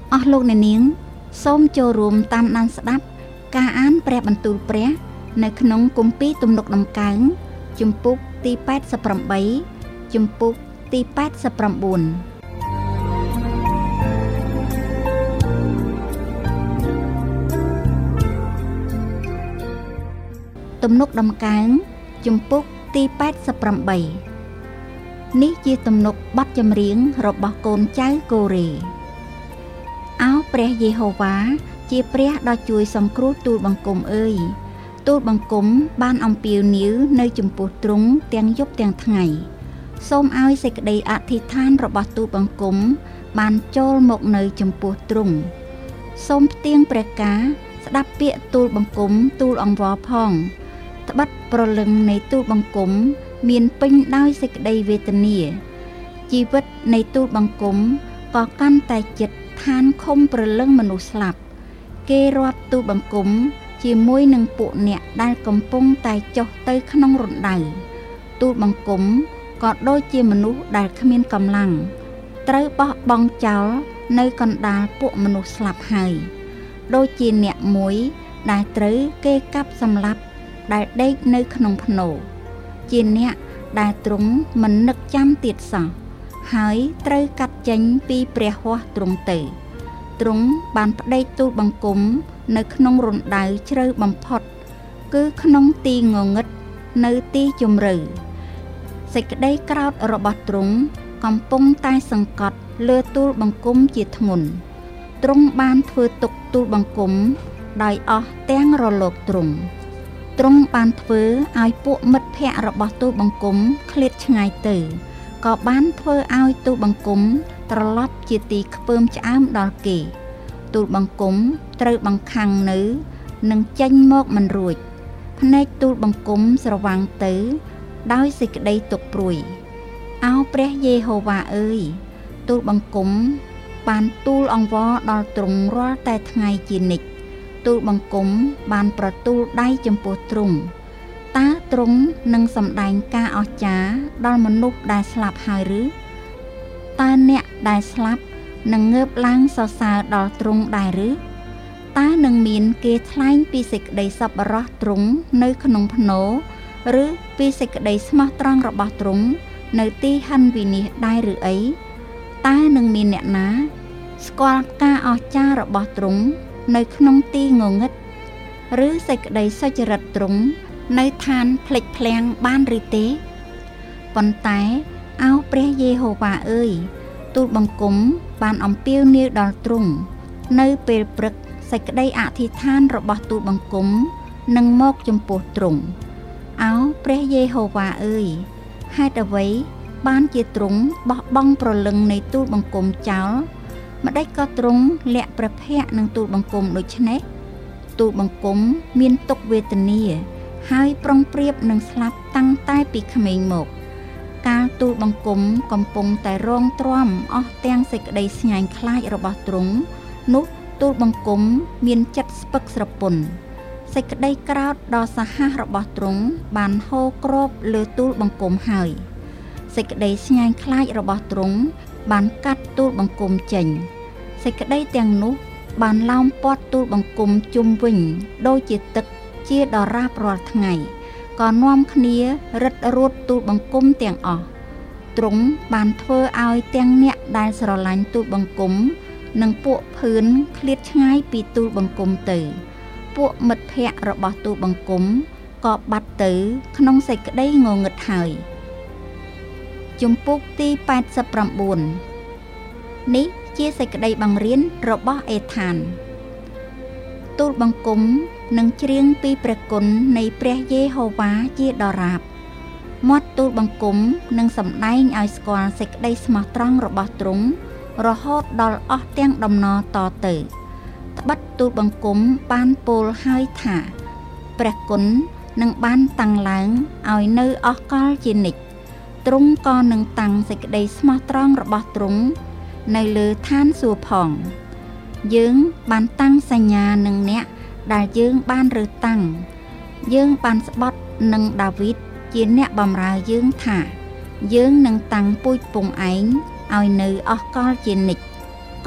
អស់លោកអ្នកនាងសូមចូលរួមតាមដានស្ដាប់ការអានព្រះបន្ទូលព្រះនៅក្នុងគម្ពីរទំនុកដំកើងជំពូកទី88ជំពូកទី89ទំនុកដំកើងជំពូកទី88នេះជាទំនុកបទចម្រៀងរបស់កូនចៅកូរ៉េអោព្រះយេហូវ៉ាជាព្រះដ៏ជួយសង្គ្រោះទូលបង្គំអើយទូលបង្គំបានអំពាវនាវនៅចំពោះទ្រង់ទាំងយប់ទាំងថ្ងៃសូមឲ្យសេចក្តីអធិដ្ឋានរបស់ទូលបង្គំបានចូលមកនៅចំពោះទ្រង់សូមផ្ទៀងព្រះការស្ដាប់ពាក្យទូលបង្គំទូលអង្វរផងត្បិតប្រលឹងនៃទូលបង្គំមានពេញដោយសេចក្តីវេទនាជីវិតនៃទូលបង្គំក៏កាន់តែចិត្តឋានខំប្រលឹងមនុស្សស្លាប់គេរាប់ទូលបង្គំជាមួយនឹងពួកអ្នកដែលកំពុងតែចុះទៅក្នុងរណ្ដៅទូលបង្គំក៏ដូចជាមនុស្សដែលគ្មានកម្លាំងត្រូវបោះបង់ចោលនៅកណ្ដាលពួកមនុស្សស្លាប់ហើយដូចជាអ្នកមួយដែលត្រូវគេកាប់សម្លាប់ដែលដេកនៅក្នុងភ្នោជាអ្នកដែលទ្រង់មិននឹកចាំទៀតសោះហើយត្រូវកាត់ចេញពីព្រះហស្ថទ្រង់ទៅទ្រង់បានផ្ដេកទូលបង្គំនៅក្នុងរណ្ដៅជ្រៅបំផុតគឺក្នុងទីងងឹតនៅទីជម្រៅសេចក្តីក្រោធរបស់ទ្រង់កំពុងតែសង្កត់លើទូលបង្គំជាធ្ងន់ទ្រង់បានធ្វើទុកទូលបង្គំដោយអស់ទាំងរលកទ្រង់បានធ្វើឲ្យពួកមិត្តភ័ក្តិរបស់ទូលបង្គំឃ្លាតឆ្ងាយទៅក៏បានធ្វើឲ្យទូលបង្គំត្រឡប់ជាទីខ្ពើមឆ្អើមដល់គេទូលបង្គំត្រូវបង្ខាំងនៅនឹងចេញមកមិនរួចភ្នែកទូលបង្គំស្រវាំងទៅដោយសេចក្តីទុក្ខព្រួយអោព្រះយេហូវ៉ាអើយទូលបង្គំបានទូលអង្វរដល់ទ្រង់រាល់តែថ្ងៃជានិច្ចទូលបង្គំបានប្រទូលដៃចំពោះទ្រង់តើទ្រង់នឹងសម្ដែងការអស្ចារ្យដល់មនុស្សដែលស្លាប់ហើយឬតើអ្នកដែលស្លាប់នឹងងើបឡើងសរសើរដល់ទ្រង់ដែរឬតើនឹងមានគេថ្លែងពីសេចក្តីសប្បុរសទ្រង់នៅក្នុងភ្នោឬពីសេចក្តីស្មោះត្រង់របស់ទ្រង់នៅទីហិនវិនិច្ឆ័យដែរឬអីតើនឹងមានអ្នកណាស្គាល់ការអស្ចារ្យរបស់ទ្រង់នៅក្នុងទីងងឹតឬសេចក្តីសុចរិតទ្រង់នៅឋានភ្លេចភ្លាំងបានឬទេប៉ុន្តែអោព្រះយេហូវ៉ាអើយទូលបង្គំបានអំពាវនាវដល់ទ្រង់នៅពេលព្រឹកសេចក្តីអធិដ្ឋានរបស់ទូលបង្គំនឹងមកចំពោះទ្រង់អោព្រះយេហូវ៉ាអើយហេតុអ្វីបានជាទ្រង់បោះបង់ប្រលឹងនៃទូលបង្គំចោលម្ដេចក៏ទ្រង់លាក់ព្រះភ័ក្ត្រនឹងទូលបង្គំដូច្នេះទូលបង្គំមានទុក្ខវេទនាហើយប្រុងប្រៀបនឹងស្លាប់តាំងតែពីក្មេងមកកាលទូលបង្គំកំពុងតែរងទ្រាំអស់ទាំងសេចក្តីស្ញាញ់ខ្លាចរបស់ទ្រង់នោះទូលបង្គំមានចិត្តស្ពឹកស្រពន់សេចក្តីក្រោធដ៏សាហាវរបស់ទ្រង់បានហូរគ្របលើទូលបង្គំហើយសេចក្តីស្ញាញ់ខ្លាចរបស់ទ្រង់បានកាត់ទូលបង្គំចេញសេចក្តីទាំងនោះបានឡោមព័ទ្ធទូលបង្គំជុំវិញដូចជាទឹកជាដរាបរាល់ថ្ងៃក៏នាំគ្នារឹតរួតទូលបង្គំទាំងអស់ទ្រង់បានធ្វើឲ្យទាំងអ្នកដែលស្រឡាញ់ទូលបង្គំនិងពួកភឿនឃ្លាតឆ្ងាយពីទូលបង្គំទៅពួកមិត្តភ័ក្តិរបស់ទូលបង្គំក៏បាត់ទៅក្នុងសេចក្តីងងឹតហើយជំពូកទី89នេះជាសេចក្តីបង្រៀនរបស់អេថានទូលបង្គំនឹងច្រៀងពីព្រះគុណនៃព្រះយេហូវ៉ាជាដរាបមាត់ទូលបង្គំនឹងសម្ដែងឲ្យស្គាល់សេចក្តីស្មោះត្រង់របស់ទ្រង់រហូតដល់អស់ទាំងដំណរតទៅត្បិតទូលបង្គំបានពោលហើយថាព្រះគុណនឹងបានតាំងឡើងឲ្យនៅអស់កលជានិច្ចទ្រង់ក៏នឹងតាំងសេចក្តីស្មោះត្រង់របស់ទ្រង់នៅលើឋានសួគ៌ផងយើងបានតាំងសញ្ញានឹងអ្នកដែលយើងបានរើសតាំងយើងបានស្បត់នឹងដាវីតជាអ្នកបម្រើយើងថាយើងនឹងតាំងពូជពងឯងឲ្យនៅអស់កលជានិច្ចក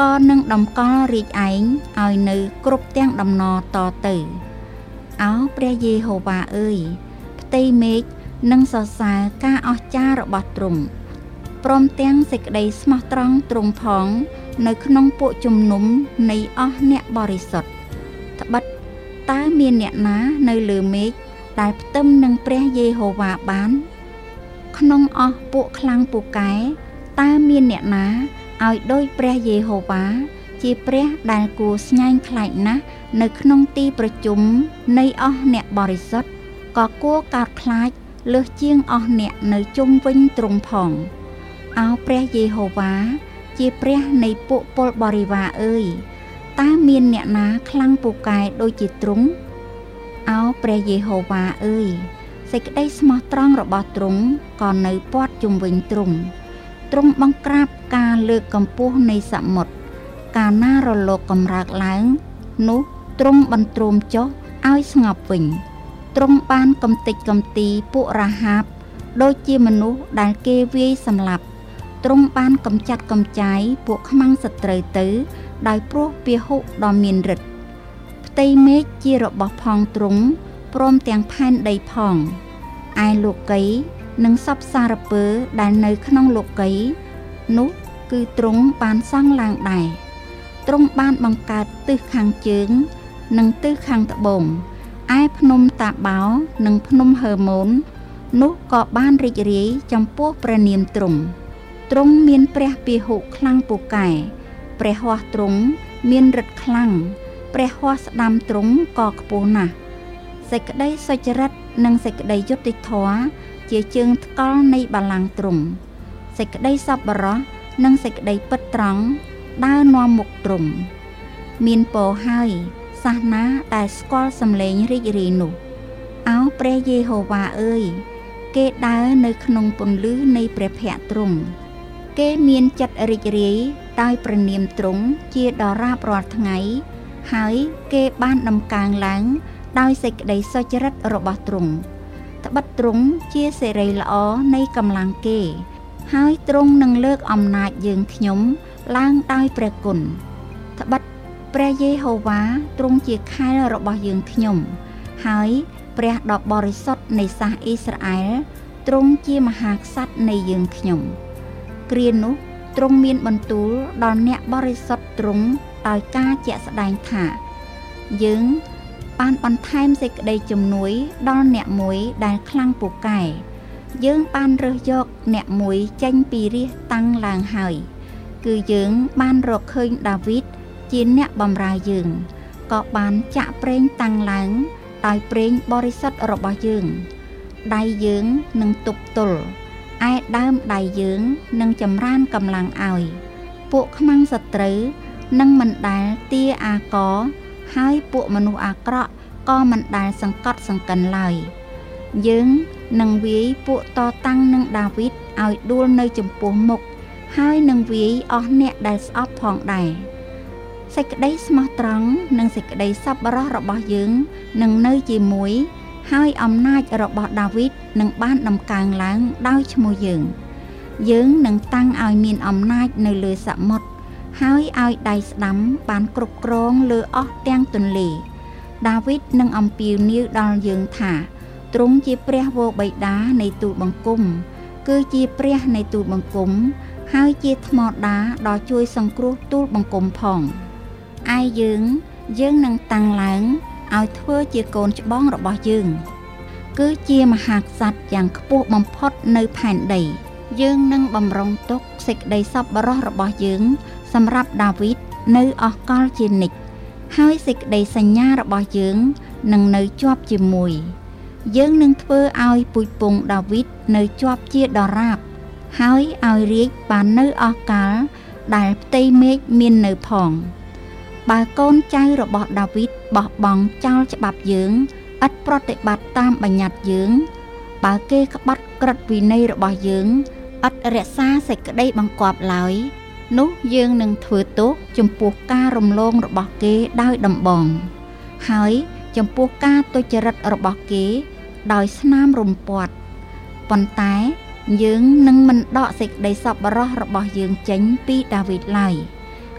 ក៏នឹងដំកល់រាជឯងឲ្យនៅគ្រប់ទាំងដំណរតទៅអោព្រះយេហូវ៉ាអើយផ្ទៃមេឃនឹងសរសើរការអស្ចារ្យរបស់ទ្រង់ព្រមទាំងសេចក្តីស្មោះត្រង់ទ្រង់ផងនៅក្នុងពួកជំនុំនៃអស់អ្នកបរិសុទ្ធត្បិតតើមានអ្នកណានៅលើមេឃដែលផ្ទឹមនឹងព្រះយេហូវ៉ាបានក្នុងអស់ពួកខ្លាំងពូកែតើមានអ្នកណាឲ្យដូចព្រះយេហូវ៉ាជាព្រះដែលគួរស្ញែងខ្លាចណាស់នៅក្នុងទីប្រជុំនៃអស់អ្នកបរិសុទ្ធក៏គួរកោតខ្លាចលើសជាងអស់អ្នកនៅជុំវិញទ្រង់ផងអោព្រះយេហូវ៉ាជាព្រះនៃពួកពលបរិវារអើយតើមានអ្នកណាខ្លាំងពូកែដូចជាទ្រង់អោព្រះយេហូវ៉ាអើយសេចក្តីស្មោះត្រង់របស់ទ្រង់ក៏នៅព័ទ្ធជុំវិញទ្រង់បង្ក្រាបការលើកកម្ពស់នៃសមុទ្រកាលណារលកកម្រើកឡើងនោះទ្រង់បន្ទ្រាំចុះឲ្យស្ងប់វិញទ្រង់បានកំទេចកំទីពួករាហាបដូចជាមនុស្សដែលគេវាយសម្លាប់ទ្រង់បានកំចាត់កំចាយពួកខ្មាំងសត្រូវទៅដោយព្រោះពាហុដ៏មានឫទ្ធិផ្ទៃមេឃជារបស់ផងទ្រង់ព្រមទាំងផែនដីផងឯលោកីនិងសពសារពើដែលនៅក្នុងលោកីនោះគឺទ្រង់បានសង់ឡើងដែរទ្រង់បានបង្កើតទិសខាងជើងនិងទិសខាងត្បូងឯភ្នំតាបោនិងភ្នំហឺម៉ូននោះក៏បានរីករាយចំពោះព្រះនាមទ្រង់មានព្រះពាហុខ្លាំងពូកែព្រះហស្ថទ្រង់មានឫទ្ធិខ្លាំងព្រះហស្ថស្ដាំទ្រង់ក៏ខ្ពស់ណាស់សេចក្តីសុចរិតនិងសេចក្តីយុត្តិធម៌ជាជើងថ្កល់នៃបល្ល័ង្កទ្រង់សេចក្តីសប្បុរសនិងសេចក្តីពិតត្រង់ដើរនាំមុខទ្រង់មានពរហើយសាសនាដែលស្គាល់សំឡេងរីករាយនោះអោព្រះយេហូវ៉ាអើយគេដើរនៅក្នុងពន្លឺនៃព្រះភ័ក្ត្រទ្រង់គេមានចិត្តរីករាយដោយព្រះនាមទ្រង់ជាដរាបរាល់ថ្ងៃហើយគេបានដំកើងឡើងដោយសេចក្តីសុចរិតរបស់ទ្រង់ត្បិតទ្រង់ជាសេរីល្អនៃកម្លាំងគេហើយទ្រង់នឹងលើកអំណាចយើងខ្ញុំឡើងដោយព្រះគុណត្បិតព្រះយេហូវ៉ាទ្រង់ជាខែលរបស់យើងខ្ញុំហើយព្រះដ៏បរិសុទ្ធនៃសាសអ៊ីស្រាអែលទ្រង់ជាមហាក្សត្រនៃយើងខ្ញុំគ្រានោះទ្រង់មានបន្ទូលដល់អ្នកបរិសុទ្ធទ្រង់ដោយការជាក់ស្ដែងថាយើងបានបន្ថែមសេចក្តីជំនួយដល់អ្នកមួយដែលខ្លាំងពូកែយើងបានរើសយកអ្នកមួយចេញពីរាជតាំងឡើងហើយគឺយើងបានរកឃើញដាវីតជាអ្នកបម្រើយើងក៏បានចាក់ប្រេងតាំងឡើងដោយប្រេងបរិសុទ្ធរបស់យើងដៃយើងនឹងទប់ទល់ឯដើមដៃយើងនឹងចម្រើនកម្លាំងឲ្យពួកខ្មាំងសត្រូវនឹងមិនដែលទាអាករហើយពួកមនុស្សអាក្រក់ក៏មិនដែលសង្កត់សង្កិនឡើយយើងនឹងវាយពួកតតាំងនឹងដាវីតឲ្យដួលនៅចំពោះមុខហើយនឹងវាយអស់អ្នកដែលស្អប់ផងដែរសេចក្តីស្មោះត្រង់និងសេចក្តីសប្បុរសរបស់យើងនឹងនៅជាមួយហើយអំណាចរបស់ដាវីតនឹងបានដំកើងឡើងដោយឈ្មោះយើងនឹងតាំងឲ្យមានអំណាចនៅលើសមុទ្រហើយឲ្យដៃស្ដាំបានគ្រប់គ្រងលើអស់ទាំងទន្លេដាវីតនឹងអំពាវនាវដល់យើងថាទ្រង់ជាព្រះវរបិតានៃទូលបង្គំគឺជាព្រះនៃទូលបង្គំហើយជាថ្មដាដ៏ជួយសង្គ្រោះទូលបង្គំផងឯយើងនឹងតាំងឡើងឲ្យធ្វើជាកូនច្បងរបស់យើងគឺជាមហាក្សត្រយ៉ាងខ្ពស់បំផុតនៅផែនដីយើងនឹងបម្រុងទុកសេចក្តីសប្បុរសរបស់យើងសម្រាប់ដាវីតនៅអស់កលជានិច្ចហើយសេចក្តីសញ្ញារបស់យើងនឹងនៅជាប់ជាមួយយើងនឹងធ្វើឲ្យពូជពង្សដាវីតនៅជាប់ជាដរាបហើយឲ្យរាជបាននៅអស់កលដែលផ្ទៃមេឃមាននៅផងបើកូនចៅរបស់ដាវីតបោះបង់ចោលច្បាប់យើងឥតប្រតិបត្តិតាមបញ្ញត្តិយើងបើគេក្បត់ក្រឹតវិន័យរបស់យើងឥតរក្សាសេចក្តីបង្គាប់ឡើយនោះយើងនឹងធ្វើទោសចំពោះការរំលងរបស់គេដោយដំបងហើយចំពោះការទុច្ចរិតរបស់គេដោយស្នាមរំពាត់ប៉ុន្តែយើងនឹងមិនដកសេចក្តីសប្បុរសរបស់យើងចេញពីដាវីតឡើយ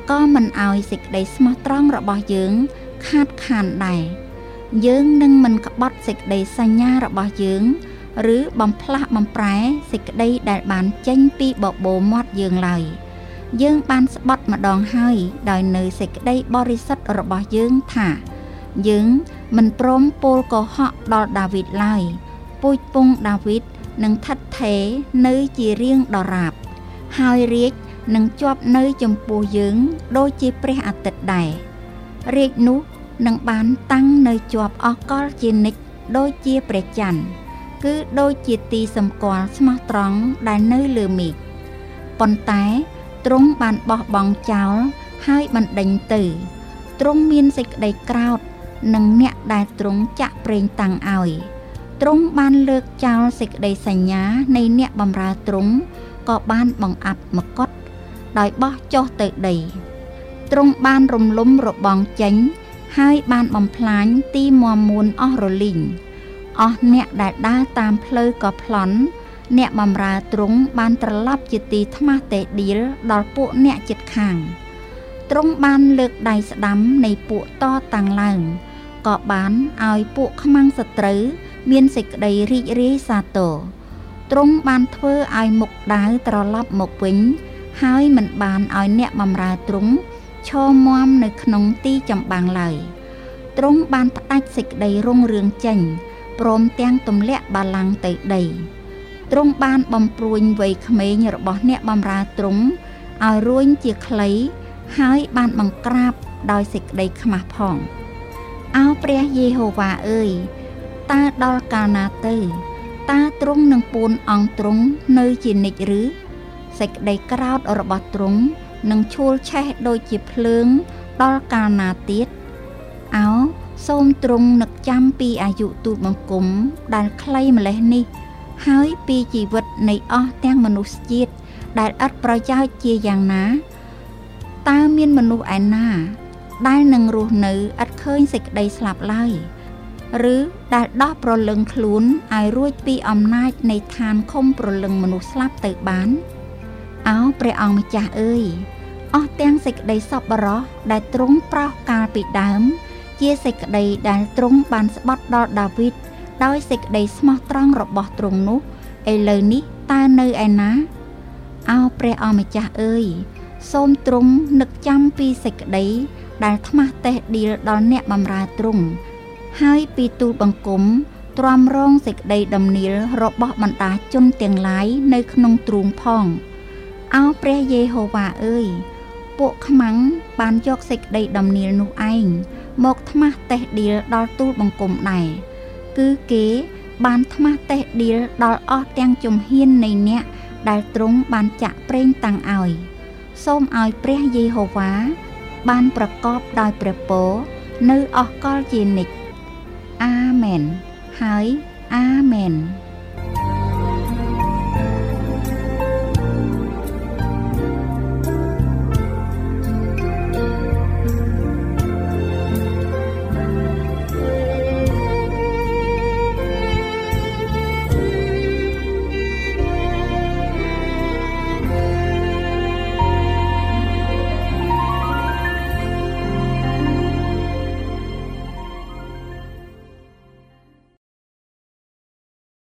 ក៏មិនឲ្យសេចក្តីស្មោះត្រង់របស់យើងខាតខានដែរយើងនឹងមិនក្បត់សេចក្តីសញ្ញារបស់យើងឬបំផ្លាស់បំប្រែសេចក្តីដែលបានចេញពីបបោមាត់យើងឡើយយើងបានស្បត់ម្ដងហើយដោយនៅសេចក្តីបរិសុទ្ធរបស់យើងថាយើងមិនព្រមពោលកុហកដល់ដាវីតឡើយពូជពង្សដាវីតនឹងឋិតថេរនៅជារៀងដរាបហើយរាជនឹងជាប់នៅចំពោះយើងដូចជាព្រះអាទិត្យដែររាជនោះនឹងបានតាំងនៅជាប់អកលជានិច្ចដូចជាព្រះច័ន្ទគឺដូចជាទីសម្គាល់ស្មោះត្រង់ដែលនៅលើមេឃប៉ុន្តែទ្រង់បានបោះបង់ចោលហើយបណ្ដេញទៅទ្រង់មានសេចក្តីក្រោធនឹងអ្នកដែលទ្រង់ចាក់ប្រេងតាំងឲ្យទ្រង់បានលើកចោលសេចក្តីសញ្ញានៃអ្នកបម្រើទ្រង់ក៏បានបង្អាប់មកុដដោយបោះចុះទៅដីទ្រង់បានរំលំរបងចេញហើយបានបំផ្លាញទីមាំមួនអស់រលីងអស់អ្នកដែលដើរតាមផ្លូវក៏ប្លន់អ្នកបម្រើទ្រង់បានត្រឡប់ជាទីថ្មាសតេឌីលដល់ពួកអ្នកជិតខាងទ្រង់បានលើកដៃស្ដាំនៃពួកតតាំងឡើងក៏បានឲ្យពួកខ្មាំងសត្រូវមានសេចក្តីរីករាយសាទរទ្រង់បានធ្វើឲ្យមុខដាវត្រឡប់មកវិញហើយមិនបានឲ្យអ្នកបម្រើទ្រង់ឈរមាំនៅក្នុងទីចម្បាំងឡើយទ្រង់បានផ្ដាច់សេចក្តីរុងរឿងចេញព្រមទាំងទម្លាក់បាឡាំងទៅដីទ្រង់បានបំព្រួញវ័យក្មេងរបស់អ្នកបម្រើទ្រង់ឲ្យរួញជាខ្លីហើយបានបង្ក្រាបដោយសេចក្តីខ្មាស់ផងអោព្រះយេហូវ៉ាអើយតើដល់កាលណាទៅតើទ្រង់នឹងពួនអង្គទ្រង់នៅជានិច្ចឬសេចក្តីក្រោធរបស់ទ្រង់នឹងឈួលឆេះដូចជាភ្លើងដល់កាលណាទៀតអោសូមទ្រង់នឹកចាំពីអាយុទូលបង្គំដែលខ្លីម្លេះនេះហើយពីជីវិតនៃអស់ទាំងមនុស្សជាតិដែលឥតប្រយោជន៍ជាយ៉ាងណាតើមានមនុស្សឯណាដែលនឹងរស់នៅឥតឃើញសេចក្តីស្លាប់ឡើយឬដែលដោះប្រលឹងខ្លួនឲ្យរួចពីអំណាចនៃឋានឃុំប្រលឹងមនុស្សស្លាប់ទៅបានអោព្រះអង្គម្ចាស់អើយអស់ទាំងសេចក្តីសប្បុរសដែលទ្រង់ប្រោសកាលពីដើមជាសេចក្តីដែលទ្រង់បានស្បត់ដល់ដាវីតដោយសេចក្តីស្មោះត្រង់របស់ទ្រង់នោះឥឡូវនេះតើនៅឯណាអោព្រះអង្គម្ចាស់អើយសូមទ្រង់នឹកចាំពីសេចក្តីដែលថ្មាសតេះឌីលដល់អ្នកបម្រើទ្រង់ហើយពីទូលបង្គំទ្រាំរងសេចក្តីដំណៀលរបស់បណ្ដាជនទាំងឡាយនៅក្នុងទ្រូងផងអោព្រះយេហូវ៉ាអើយពួកខ្មាំងបានយកសេចក្តីដំណៀលនោះឯងមកថ្មាសតេះឌីលដល់ទូលបង្គំដែរគឺគេបានថ្មាសតេះឌីលដល់អស់ទាំងជំហាននៃអ្នកដែលទ្រង់បានចាក់ប្រេងតាំងឲ្យសូមឲ្យព្រះយេហូវ៉ាបានប្រកបដោយព្រះពរនៅអស់កលជានិច្ចអាមែនហើយអាមែន